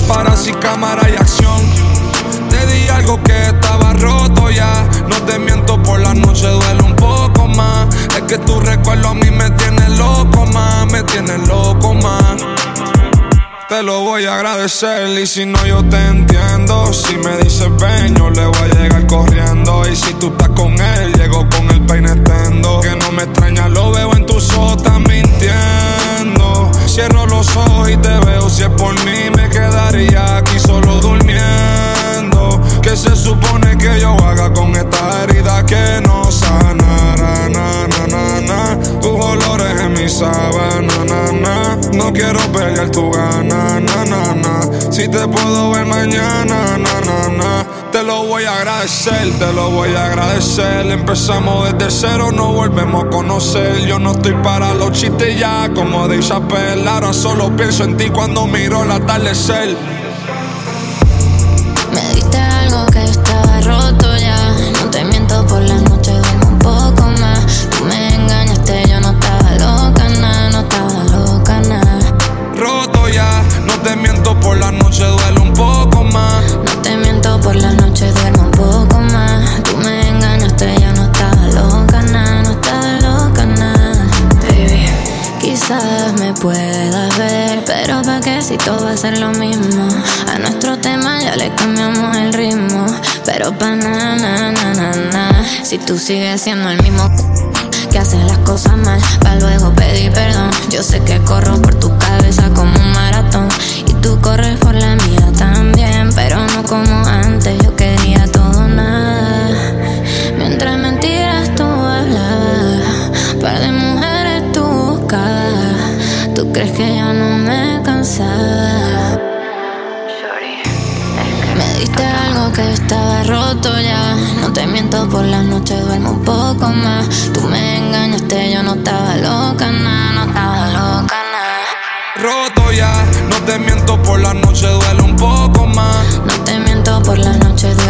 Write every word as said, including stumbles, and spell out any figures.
paparazzi, cámara y acción. Te di algo que estaba roto ya. No te miento, por la noche duele un poco más. Es que tu recuerdo a mí me tiene loco más. Me tiene loco más. Te lo voy a agradecer y si no yo te entiendo. Si me dices ven, yo le voy a llegar corriendo. Y si tú estás con él, llego con el peine tendo. Que no me extraña, lo veo en tus ojos, estás mintiendo. Cierro los ojos y te veo, si es por mí me quedaría aquí solo durmiendo. ¿Qué se supone que yo haga con esta herida que no sanará? Na, na, na, na. Tus olores en mi sábana, na, na. No quiero perder tu gana, na, na, na. Si te puedo ver mañana, na, na, na. Te lo voy a agradecer, te lo voy a agradecer. Empezamos desde cero, nos volvemos a conocer. Yo no estoy para los chistes ya, como Dave Chappelle. Ahora solo pienso en ti cuando miro el atardecer. Me diste algo que yo estaba roto ya. No te miento, por la noche duermo un poco más. Tú me engañaste, yo no estaba loca, nah, no estaba loca, nah. Roto ya, no te miento, por la noche duele un poco más. No te miento, por la noche duermo un poco más. Tú me engañaste, yo no estaba loca, nah, no estaba loca, nah. Baby, quizás me puedas ver, pero pa' qué si todo va a ser lo mismo. A nuestro tema ya le cambiamos el ritmo, pero pa' na, na, na, na, na. Si tú sigues siendo el mismo que haces las cosas mal, pa' luego pedir perdón. Yo sé que corro por tu cabeza como un maratón, y tú corres por la mía también, pero no como antes. Yo quería todo nada, mientras mentiras tú hablabas. Par de mujeres tú buscabas. ¿Tú crees que yo no me cansaba? Me diste algo que yo estaba roto ya. No te miento, por la noche duermo un poco más. Tú me engañaste, yo no estaba loca, nah, no estaba loca, nah. Roto ya, no te miento, por la noche duele un poco más. No te miento, por la noche duermo